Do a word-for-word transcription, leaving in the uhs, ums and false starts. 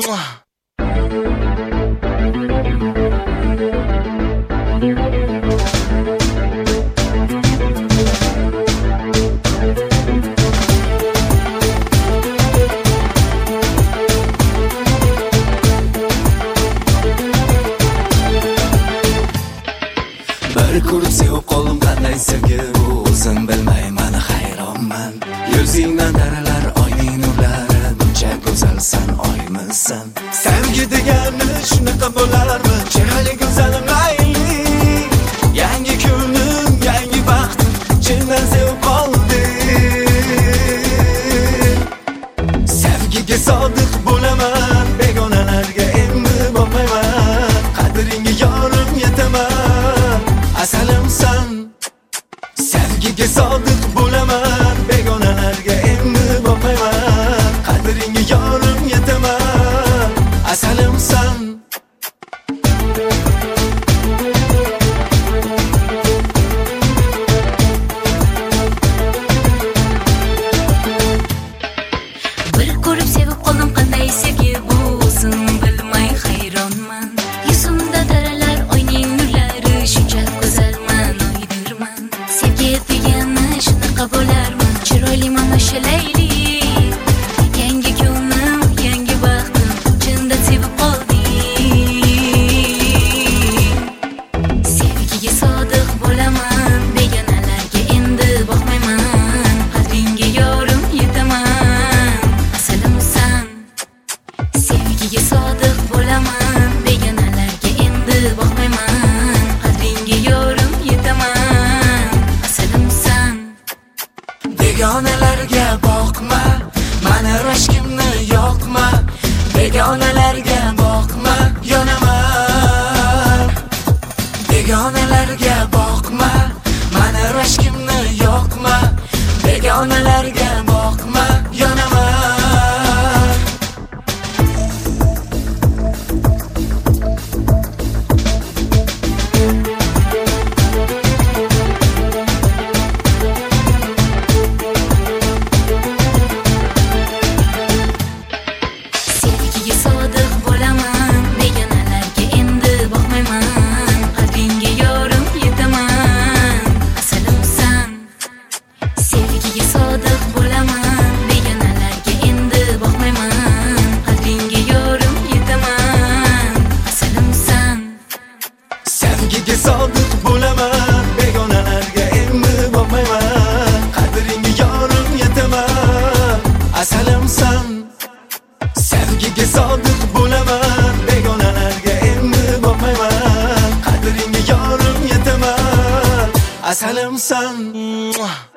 Bir ko'rib sevib qoldim qanday sevgi bu, o'zim bilmayman, hayronman. Yuzingdan daralar, oyning nurlari, buncha go'zalsan, oymisan. Sevgi degani shunaqa bo'larmi? Chiroyli go'zalim mayli, yangi kunim, yangi baxtim, chindan sevib qoldim. Sevgiga sodiq bo'laman, begonalarga endi boqmayman, qadringga yorim yetaman. Asalimsan, sevgiga sodiq bo'laman, begonalarga endi boqmayman, qadringga yorim yetaman. Asalimsan, bir ko'rib sevib qoldim qanday sevgi bu, o'zim bilmay hayronman. Yuzimda daralar, oyning nurlari, shuncha go'zalman, oydirman. Sevgi degani shunaqa bo'larmi? Chiroyli mana shu layli, yangi kunim, yangi baxtim, chindan sevib qoldim. Sevgiga sodiq bo'laman, begonalarga endi boqmayman, qadringga yorim yetaman. Asalimsan, sevgiga sodiq bo'laman, begonalarga endi boqmayman, qadringga yorim yetaman. Asalimsan, begonalarga boqma, mani rashkimni yoqma, begonalarga boqma, yonaman. Begonalarga boqma, mani rashkimni yoqma, begonalarga boqma, yonaman. sevgiga sodiq bo'laman, begonalarga endi boqmayman, qadringga yorim yetaman. Asalimsan, sevgiga sodiq bo'laman, begonalarga endi boqmayman, qadringga yorim yetaman. Asalimsan, Sevgiga sodiq bo'laman, begonalarga endi boqmayman, qadringga yorim yetaman. Asalimsan, sevgiga sodiq bo'laman, begonalarga endi boqmayman, qadringga yorim yetaman. Asalimsan.